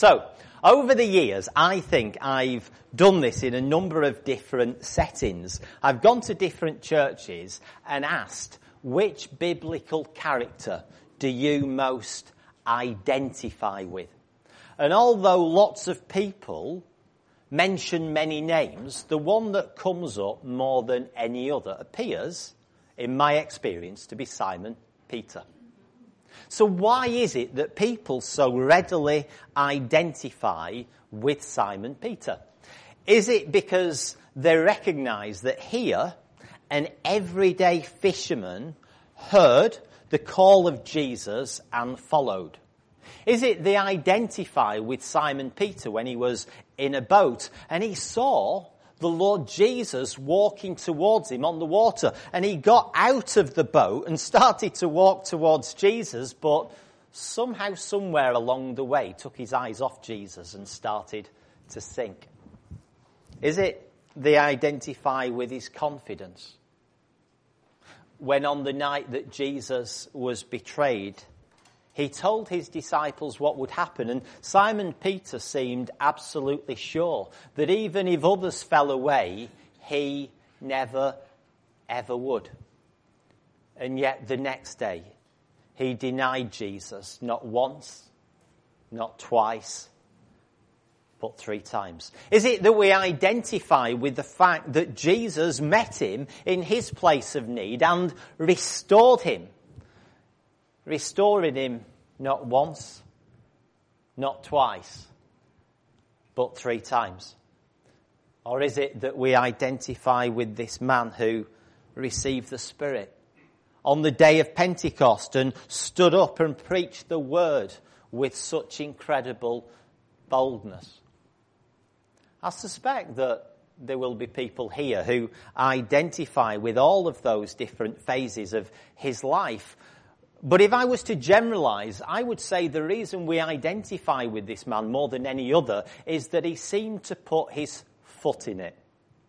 So, over the years, I think I've done this in a number of different settings. I've gone to different churches and asked, which biblical character do you most identify with? And although lots of people mention many names, the one that comes up more than any other appears, in my experience, to be Simon Peter. So why is it that people so readily identify with Simon Peter? Is it because they recognise that here an everyday fisherman heard the call of Jesus and followed? Is it they identify with Simon Peter when he was in a boat and he saw the Lord Jesus walking towards him on the water, and he got out of the boat and started to walk towards Jesus, but somehow, somewhere along the way, took his eyes off Jesus and started to sink? Is it they identify with his confidence? When on the night that Jesus was betrayed, he told his disciples what would happen, and Simon Peter seemed absolutely sure that even if others fell away, he never, ever would. And yet the next day, he denied Jesus not once, not twice, but 3 times. Is it that we identify with the fact that Jesus met him in his place of need and restored him? Restoring him not once, not twice, but 3 times? Or is it that we identify with this man who received the Spirit on the day of Pentecost and stood up and preached the word with such incredible boldness? I suspect that there will be people here who identify with all of those different phases of his life. But if I was to generalise, I would say the reason we identify with this man more than any other is that he seemed to put his foot in it.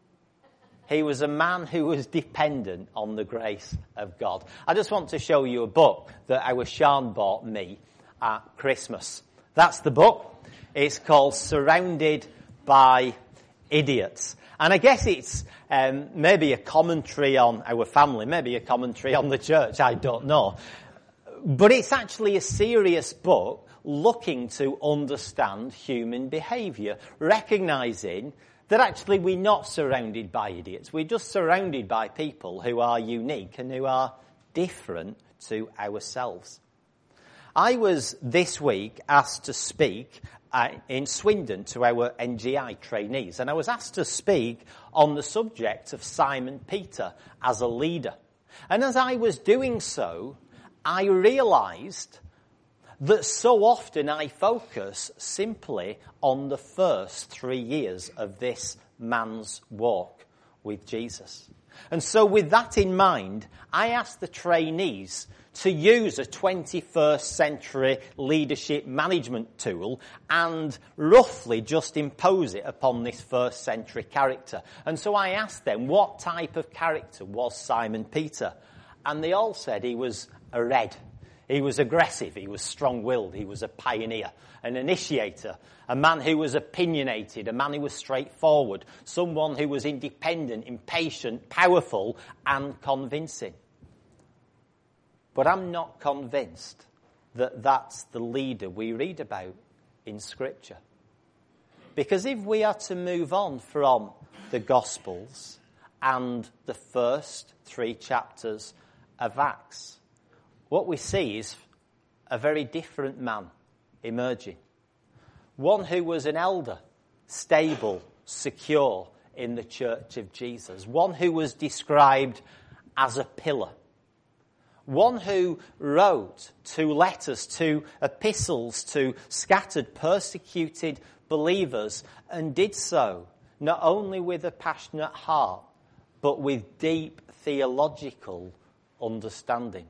He was a man who was dependent on the grace of God. I just want to show you a book that our Sean bought me at Christmas. That's the book. It's called Surrounded by Idiots. And I guess it's maybe a commentary on our family, maybe a commentary on the church, I don't know. But it's actually a serious book looking to understand human behaviour, recognising that actually we're not surrounded by idiots. We're just surrounded by people who are unique and who are different to ourselves. I was this week asked to speak in Swindon to our NGI trainees, and I was asked to speak on the subject of Simon Peter as a leader. And as I was doing so, I realised that so often I focus simply on the first 3 years of this man's walk with Jesus. And so with that in mind, I asked the trainees to use a 21st century leadership management tool and roughly just impose it upon this first century character. And so I asked them, what type of character was Simon Peter? And they all said he was a red. He was aggressive, he was strong-willed, he was a pioneer, an initiator, a man who was opinionated, a man who was straightforward, someone who was independent, impatient, powerful, and convincing. But I'm not convinced that that's the leader we read about in Scripture. Because if we are to move on from the Gospels and the first 3 chapters of Acts, what we see is a very different man emerging. One who was an elder, stable, secure in the church of Jesus. One who was described as a pillar. One who wrote 2 letters, 2 epistles to scattered, persecuted believers, and did so not only with a passionate heart, but with deep theological understanding.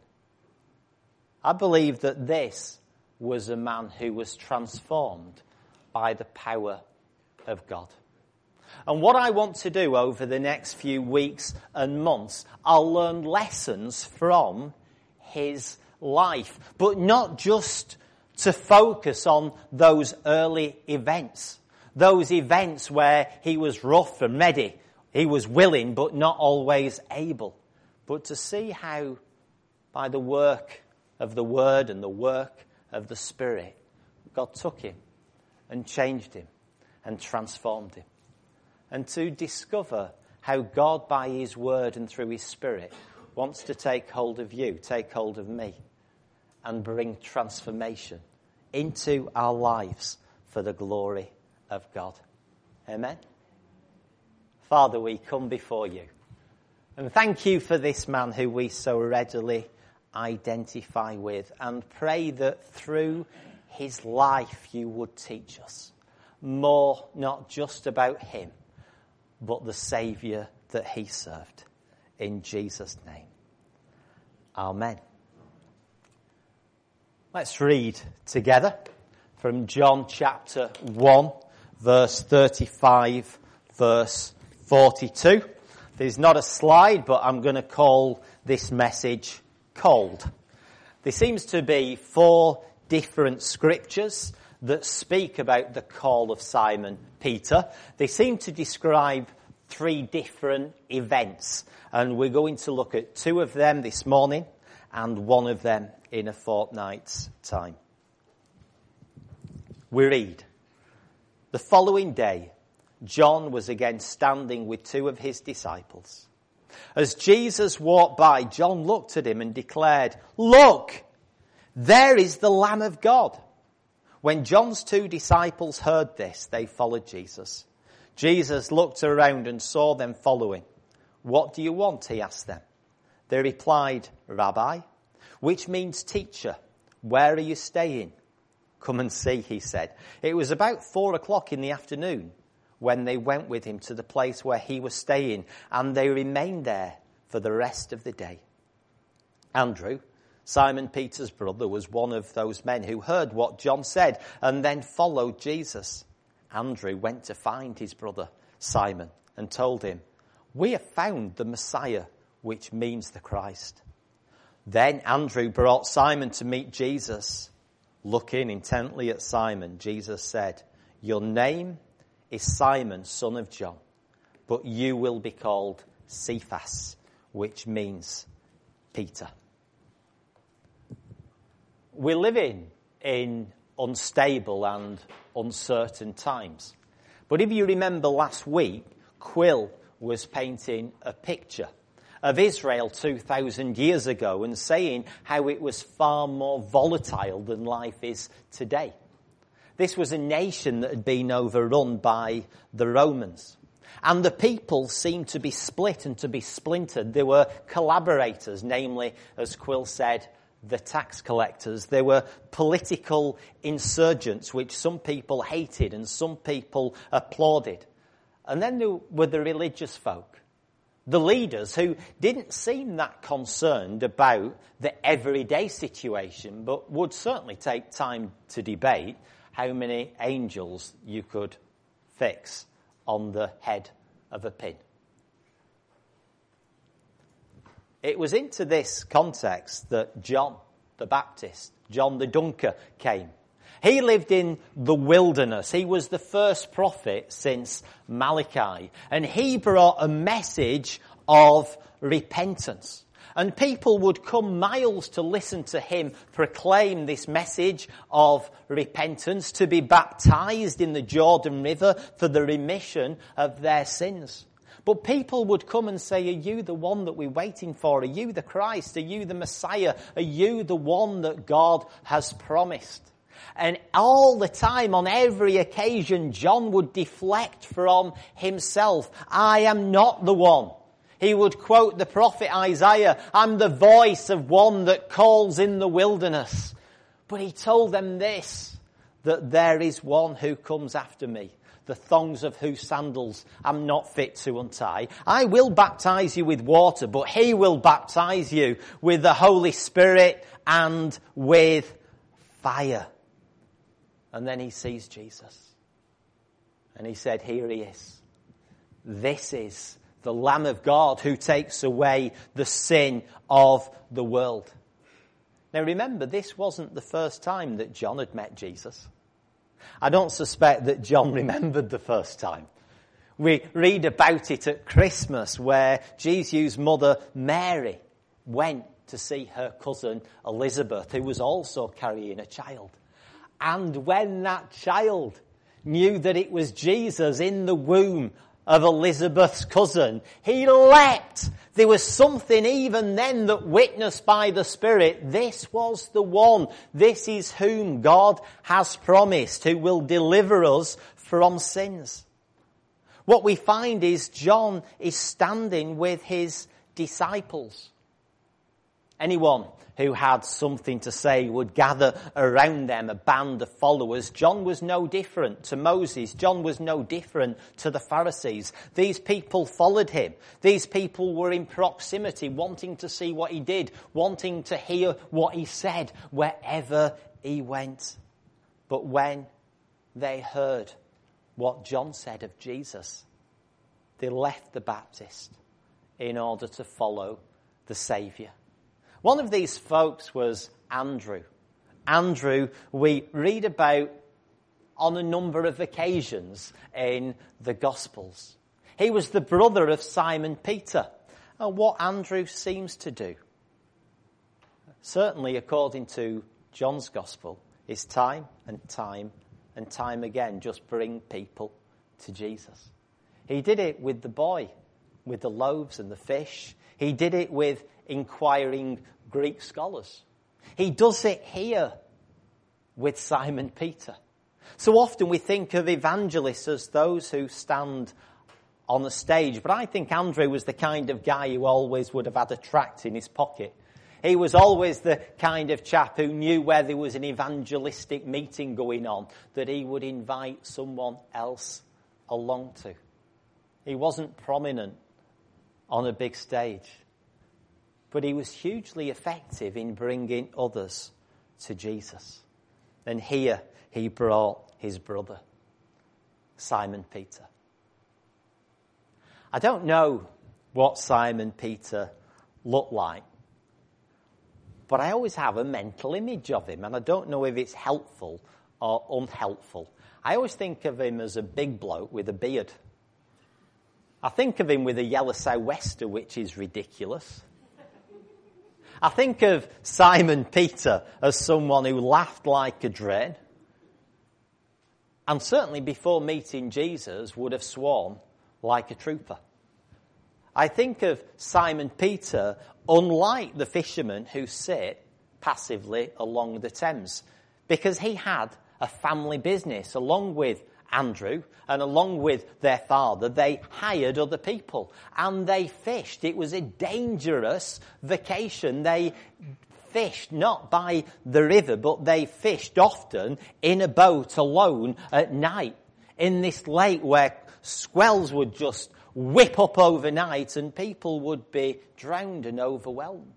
I believe that this was a man who was transformed by the power of God. And what I want to do over the next few weeks and months, I'll learn lessons from his life, but not just to focus on those early events. Those events where he was rough and ready. He was willing but not always able. But to see how by the work of the Word and the work of the Spirit, God took him and changed him and transformed him. And to discover how God by his Word and through his Spirit wants to take hold of you, take hold of me, and bring transformation into our lives for the glory of God. Amen. Father, we come before you. And thank you for this man who we so readily identify with, and pray that through his life you would teach us more, not just about him, but the Saviour that he served. In Jesus' name. Amen. Let's read together from John chapter 1, verse 35, verse 42. There's not a slide, but I'm going to call this message Called. There seems to be 4 different scriptures that speak about the call of Simon Peter. They seem to describe 3 different events, and we're going to look at 2 of them this morning and 1 of them in a fortnight's time. We read, "The following day, John was again standing with 2 of his disciples. As Jesus walked by, John looked at him and declared, 'Look, there is the Lamb of God.' When John's 2 disciples heard this, they followed Jesus. Jesus looked around and saw them following. 'What do you want?' he asked them. They replied, 'Rabbi,' which means teacher, 'where are you staying?' 'Come and see,' he said. It was about 4:00 in the afternoon when they went with him to the place where he was staying, and they remained there for the rest of the day. Andrew, Simon Peter's brother, was one of those men who heard what John said and then followed Jesus. Andrew went to find his brother Simon and told him, 'We have found the Messiah,' which means the Christ. Then Andrew brought Simon to meet Jesus. Looking intently at Simon, Jesus said, 'Your name is Simon, son of John, but you will be called Cephas,' which means Peter." We're living in unstable and uncertain times. But if you remember last week, Quill was painting a picture of Israel 2,000 years ago and saying how it was far more volatile than life is today. This was a nation that had been overrun by the Romans. And the people seemed to be split and to be splintered. There were collaborators, namely, as Quill said, the tax collectors. There were political insurgents, which some people hated and some people applauded. And then there were the religious folk, the leaders who didn't seem that concerned about the everyday situation, but would certainly take time to debate how many angels you could fix on the head of a pin. It was into this context that John the Baptist, John the Dunker, came. He lived in the wilderness. He was the first prophet since Malachi, and he brought a message of repentance. And people would come miles to listen to him proclaim this message of repentance, to be baptized in the Jordan River for the remission of their sins. But people would come and say, "Are you the one that we're waiting for? Are you the Christ? Are you the Messiah? Are you the one that God has promised?" And all the time, on every occasion, John would deflect from himself. "I am not the one." He would quote the prophet Isaiah, "I'm the voice of one that calls in the wilderness." But he told them this, that there is one who comes after me, the thongs of whose sandals I'm not fit to untie. I will baptize you with water, but he will baptize you with the Holy Spirit and with fire. And then he sees Jesus. And he said, "Here he is. This is the Lamb of God who takes away the sin of the world." Now remember, this wasn't the first time that John had met Jesus. I don't suspect that John remembered the first time. We read about it at Christmas where Jesus' mother Mary went to see her cousin Elizabeth, who was also carrying a child. And when that child knew that it was Jesus in the womb of Elizabeth's cousin, he leapt. There was something even then that witnessed by the Spirit. This was the one. This is whom God has promised, who will deliver us from sins. What we find is John is standing with his disciples. Anyone who had something to say would gather around them a band of followers. John was no different to Moses. John was no different to the Pharisees. These people followed him. These people were in proximity, wanting to see what he did, wanting to hear what he said wherever he went. But when they heard what John said of Jesus, they left the Baptist in order to follow the Saviour. One of these folks was Andrew. Andrew, we read about on a number of occasions in the Gospels. He was the brother of Simon Peter. And what Andrew seems to do, certainly according to John's Gospel, is time and time and time again just bring people to Jesus. He did it with the boy, with the loaves and the fish. He did it with inquiring Greek scholars. He does it here with Simon Peter. So often we think of evangelists as those who stand on the stage, but I think Andrew was the kind of guy who always would have had a tract in his pocket. He was always the kind of chap who knew where there was an evangelistic meeting going on that he would invite someone else along to. He wasn't prominent on a big stage, but he was hugely effective in bringing others to Jesus. And here he brought his brother, Simon Peter. I don't know what Simon Peter looked like, but I always have a mental image of him, and I don't know if it's helpful or unhelpful. I always think of him as a big bloke with a beard. I think of him with a yellow sou'wester, which is ridiculous. I think of Simon Peter as someone who laughed like a drain, and certainly before meeting Jesus would have sworn like a trooper. I think of Simon Peter unlike the fishermen who sit passively along the Thames, because he had a family business along with Andrew, and along with their father, they hired other people and they fished. It was a dangerous vacation. They fished not by the river, but they fished often in a boat alone at night in this lake where swells would just whip up overnight and people would be drowned and overwhelmed.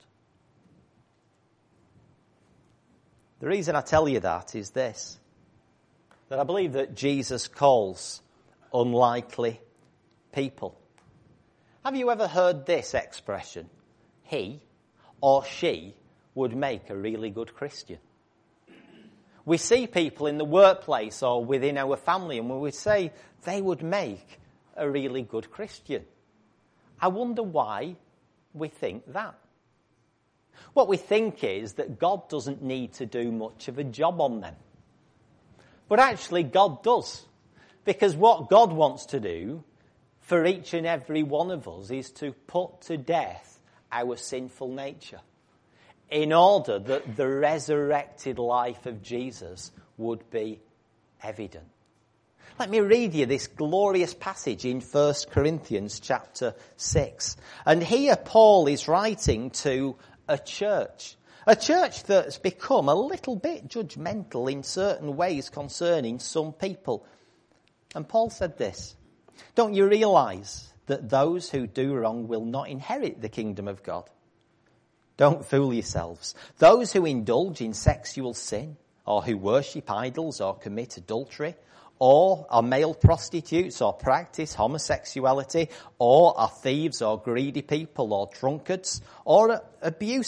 The reason I tell you that is this, that I believe that Jesus calls unlikely people. Have you ever heard this expression? He or she would make a really good Christian. We see people in the workplace or within our family and we say they would make a really good Christian. I wonder why we think that. What we think is that God doesn't need to do much of a job on them. But actually God does. Because what God wants to do for each and every one of us is to put to death our sinful nature in order that the resurrected life of Jesus would be evident. Let me read you this glorious passage in 1 Corinthians chapter 6. And here Paul is writing to a church that's become a little bit judgmental in certain ways concerning some people. And Paul said this, "Don't you realize that those who do wrong will not inherit the kingdom of God? Don't fool yourselves. Those who indulge in sexual sin, or who worship idols or commit adultery, or are male prostitutes or practice homosexuality, or are thieves or greedy people or drunkards, or are abusive,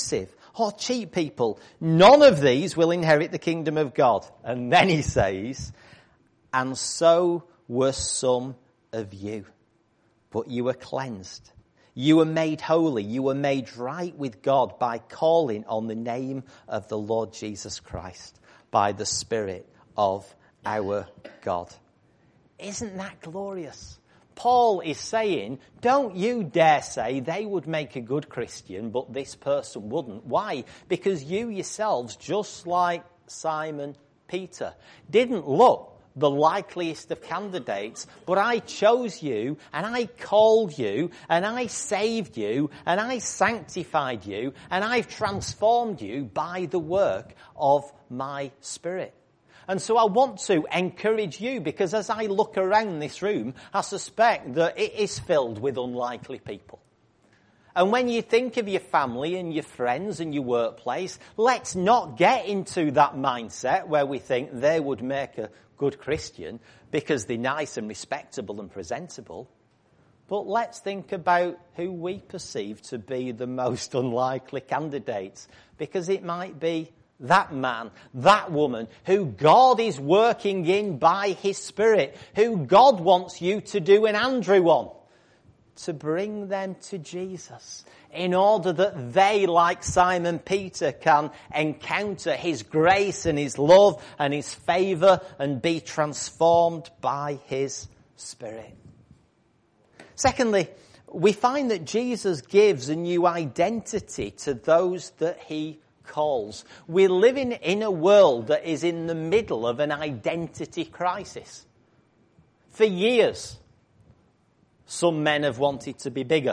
or cheat people. None of these will inherit the kingdom of God. And then he says, and so were some of you. But you were cleansed. You were made holy. You were made right with God by calling on the name of the Lord Jesus Christ, by the Spirit of our God. Isn't that glorious? Paul is saying, don't you dare say they would make a good Christian, but this person wouldn't. Why? Because you yourselves, just like Simon Peter, didn't look the likeliest of candidates, but I chose you, and I called you, and I saved you, and I sanctified you, and I've transformed you by the work of my Spirit. And so I want to encourage you, because as I look around this room, I suspect that it is filled with unlikely people. And when you think of your family and your friends and your workplace, let's not get into that mindset where we think they would make a good Christian because they're nice and respectable and presentable. But let's think about who we perceive to be the most unlikely candidates, because it might be that man, that woman, who God is working in by His Spirit, who God wants you to do an Andrew on, to bring them to Jesus, in order that they, like Simon Peter, can encounter His grace and His love and His favour and be transformed by His Spirit. Secondly, we find that Jesus gives a new identity to those that He calls. We're living in a world that is in the middle of an identity crisis. For years, some men have wanted to be bigger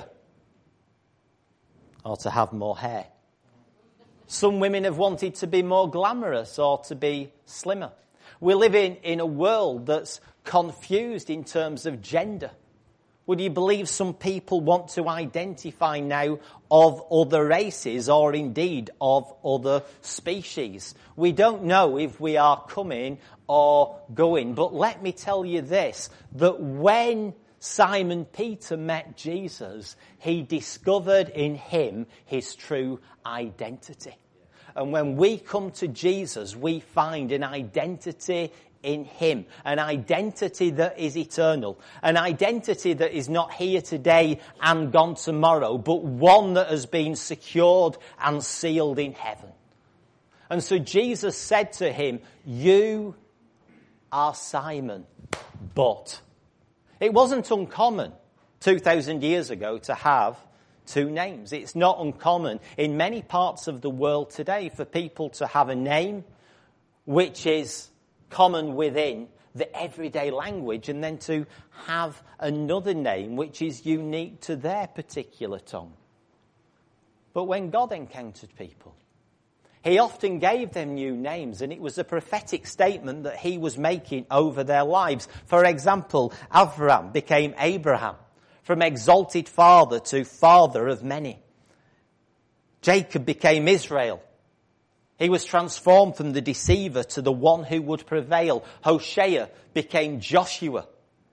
or to have more hair. Some women have wanted to be more glamorous or to be slimmer. We're living in a world that's confused in terms of gender. Would you believe some people want to identify now of other races or indeed of other species? We don't know if we are coming or going. But let me tell you this, that when Simon Peter met Jesus, he discovered in him his true identity. And when we come to Jesus, we find an identity in Him, an identity that is eternal, an identity that is not here today and gone tomorrow, but one that has been secured and sealed in heaven. And so Jesus said to him, you are Simon, but it wasn't uncommon 2,000 years ago to have two names. It's not uncommon in many parts of the world today for people to have a name which is common within the everyday language, and then to have another name which is unique to their particular tongue. But when God encountered people, He often gave them new names, and it was a prophetic statement that He was making over their lives. For example, Avram became Abraham, from exalted father to father of many. Jacob became Israel. He was transformed from the deceiver to the one who would prevail. Hosea became Joshua.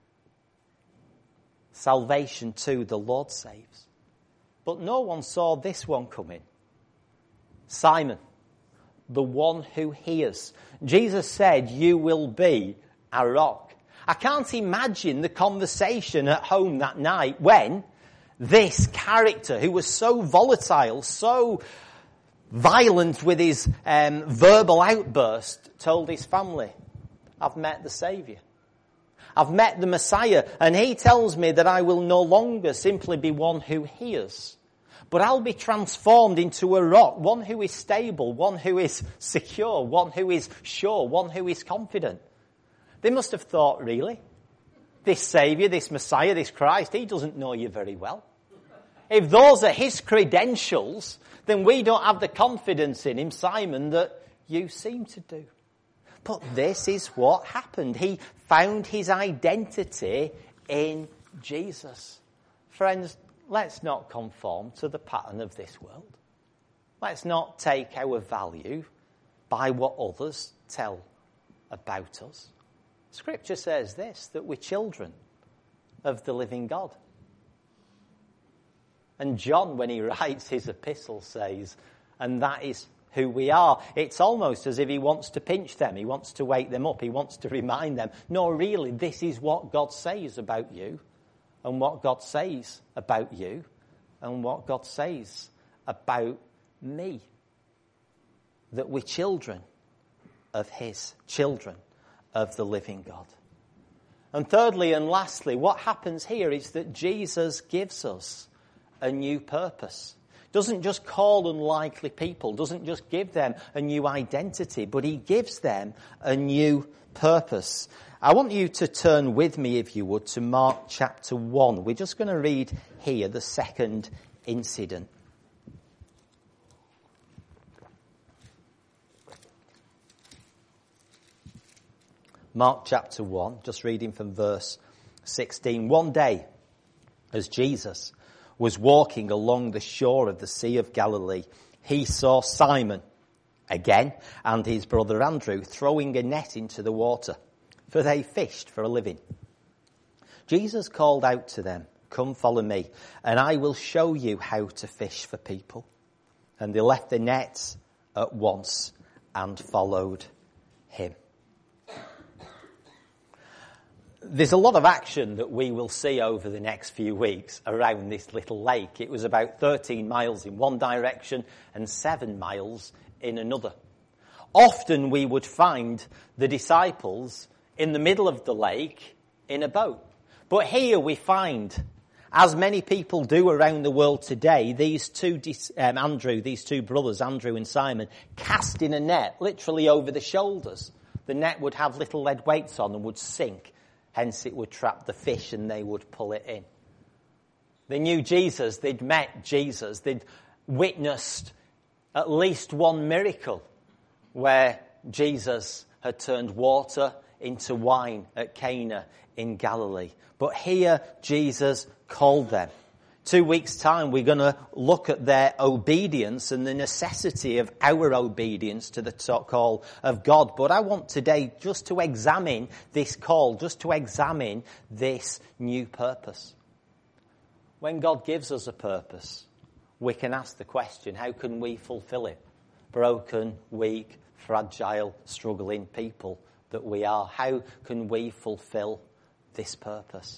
Salvation too, the Lord saves. But no one saw this one coming. Simon, the one who hears. Jesus said, you will be a rock. I can't imagine the conversation at home that night when this character who was so volatile, so violent with his verbal outburst, told his family, I've met the Saviour. I've met the Messiah, and He tells me that I will no longer simply be one who hears, but I'll be transformed into a rock, one who is stable, one who is secure, one who is sure, one who is confident. They must have thought, really? This Saviour, this Messiah, this Christ, He doesn't know you very well. If those are His credentials, then we don't have the confidence in Him, Simon, that you seem to do. But this is what happened. He found his identity in Jesus. Friends, let's not conform to the pattern of this world. Let's not take our value by what others tell about us. Scripture says this, that we're children of the living God. And John, when he writes his epistle, says, and that is who we are. It's almost as if he wants to pinch them. He wants to wake them up. He wants to remind them, no, really, this is what God says about you, and what God says about you, and what God says about me. That we're children of his, children of the living God. And thirdly and lastly, what happens here is that Jesus gives us a new purpose. Doesn't just call unlikely people, doesn't just give them a new identity, but he gives them a new purpose. I want you to turn with me, if you would, to Mark chapter 1. We're just going to read here the second incident. Mark chapter 1, just reading from verse 16. One day, as Jesus was walking along the shore of the Sea of Galilee, he saw Simon again and his brother Andrew throwing a net into the water, for they fished for a living. Jesus called out to them, "Come follow me, and I will show you how to fish for people." And they left the nets at once and followed him. There's a lot of action that we will see over the next few weeks around this little lake. It was about 13 miles in one direction and 7 miles in another. Often we would find the disciples in the middle of the lake in a boat. But here we find, as many people do around the world today, these two brothers, Andrew and Simon, casting a net literally over the shoulders. The net would have little lead weights on and would sink. Hence it would trap the fish and they would pull it in. They knew Jesus, they'd met Jesus, they'd witnessed at least one miracle where Jesus had turned water into wine at Cana in Galilee. But here Jesus called them. 2 weeks' time we're going to look at their obedience and the necessity of our obedience to the call of God. But I want today just to examine this call, just to examine this new purpose. When God gives us a purpose, we can ask the question, how can we fulfill it? Broken, weak, fragile, struggling people that we are. How can we fulfill this purpose?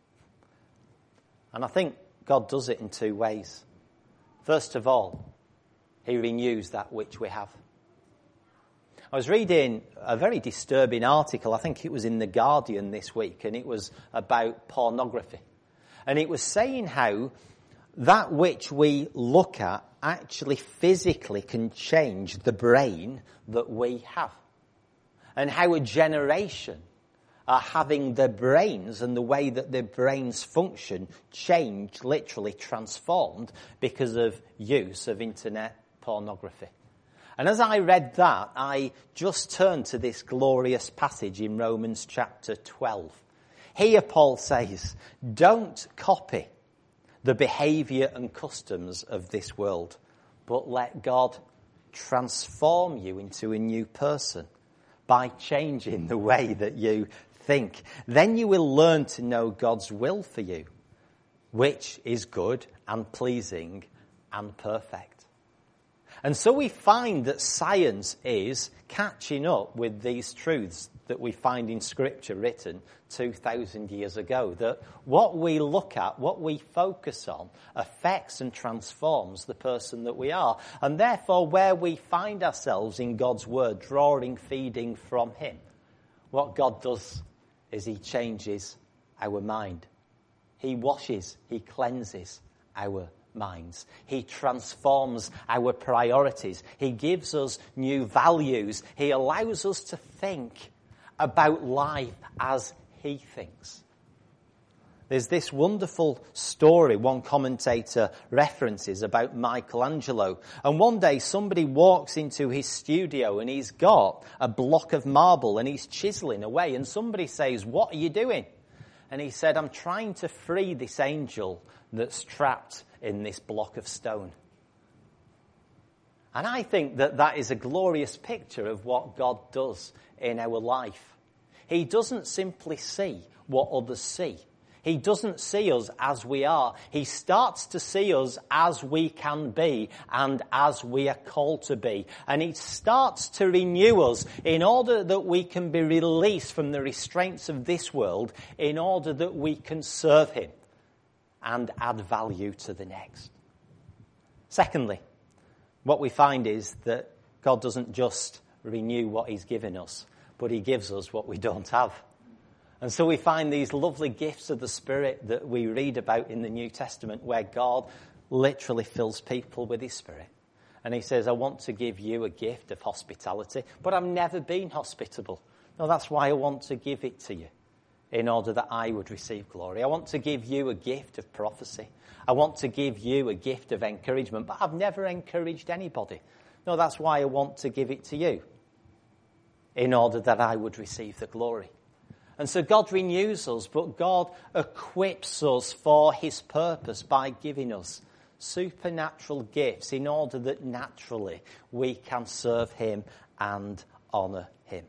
And I think God does it in 2 ways. First of all, he renews that which we have. I was reading a very disturbing article, I think it was in The Guardian this week, and it was about pornography. And it was saying how that which we look at actually physically can change the brain that we have. And how a generation are having their brains and the way that their brains function changed, literally transformed, because of use of internet pornography. And as I read that, I just turned to this glorious passage in Romans chapter 12. Here Paul says, don't copy the behaviour and customs of this world, but let God transform you into a new person by changing the way that you think. Then you will learn to know God's will for you, which is good and pleasing and perfect. And so we find that science is catching up with these truths that we find in Scripture written 2,000 years ago, that what we look at, what we focus on, affects and transforms the person that we are. And therefore, where we find ourselves in God's Word, drawing, feeding from Him, what God does is He changes our mind. He washes, He cleanses our minds. He transforms our priorities. He gives us new values. He allows us to think about life as He thinks. There's this wonderful story one commentator references about Michelangelo. And one day somebody walks into his studio and he's got a block of marble and he's chiseling away. And somebody says, "What are you doing?" And he said, "I'm trying to free this angel that's trapped in this block of stone." And I think that that is a glorious picture of what God does in our life. He doesn't simply see what others see. He doesn't see us as we are. He starts to see us as we can be and as we are called to be. And he starts to renew us in order that we can be released from the restraints of this world, in order that we can serve him and add value to the next. Secondly, what we find is that God doesn't just renew what he's given us, but he gives us what we don't have. And so we find these lovely gifts of the Spirit that we read about in the New Testament, where God literally fills people with his Spirit. And he says, I want to give you a gift of hospitality, but I've never been hospitable. No, that's why I want to give it to you, in order that I would receive glory. I want to give you a gift of prophecy. I want to give you a gift of encouragement, but I've never encouraged anybody. No, that's why I want to give it to you, in order that I would receive the glory. And so God renews us, but God equips us for his purpose by giving us supernatural gifts in order that naturally we can serve him and honour him.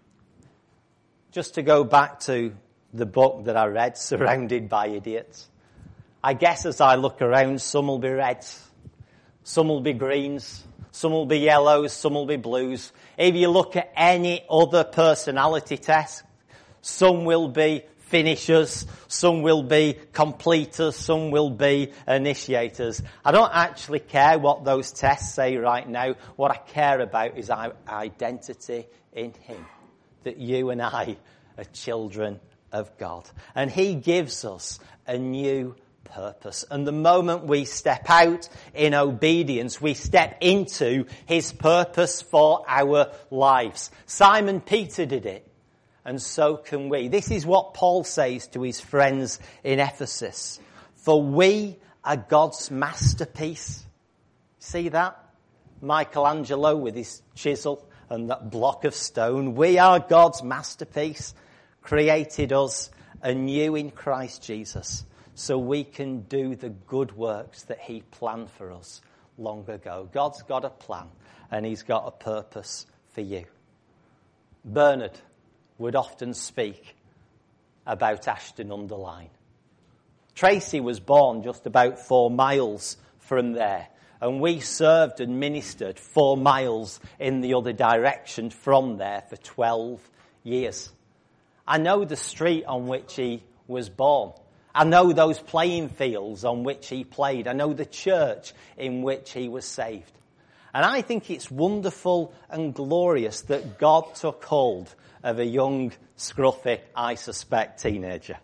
Just to go back to the book that I read, Surrounded by Idiots. I guess as I look around, some will be reds, some will be greens, some will be yellows, some will be blues. If you look at any other personality test, some will be finishers, some will be completers, some will be initiators. I don't actually care what those tests say right now. What I care about is our identity in him. That you and I are children of God. And he gives us a new purpose. And the moment we step out in obedience, we step into his purpose for our lives. Simon Peter did it. And so can we. This is what Paul says to his friends in Ephesus. For we are God's masterpiece. See that? Michelangelo with his chisel and that block of stone. We are God's masterpiece, created us anew in Christ Jesus, so we can do the good works that he planned for us long ago. God's got a plan, and he's got a purpose for you. Bernard would often speak about Ashton-under-Lyne. Tracy was born just about 4 miles from there, and we served and ministered 4 miles in the other direction from there for 12 years. I know the street on which he was born. I know those playing fields on which he played. I know the church in which he was saved. And I think it's wonderful and glorious that God took hold of a young, scruffy, I suspect, teenager.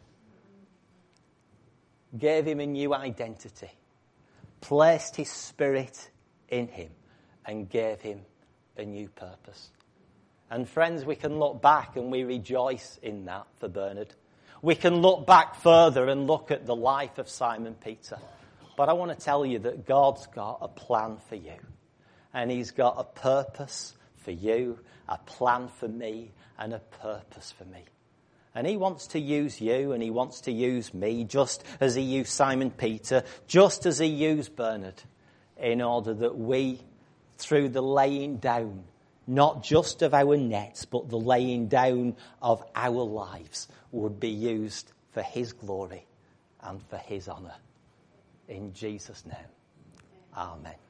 Gave him a new identity. Placed his spirit in him. And gave him a new purpose. And friends, we can look back and we rejoice in that for Bernard. We can look back further and look at the life of Simon Peter. But I want to tell you that God's got a plan for you. And he's got a purpose for you, a plan for me, and a purpose for me. And he wants to use you and he wants to use me just as he used Simon Peter, just as he used Bernard, in order that we, through the laying down, not just of our nets, but the laying down of our lives, would be used for his glory and for his honour. In Jesus' name, amen.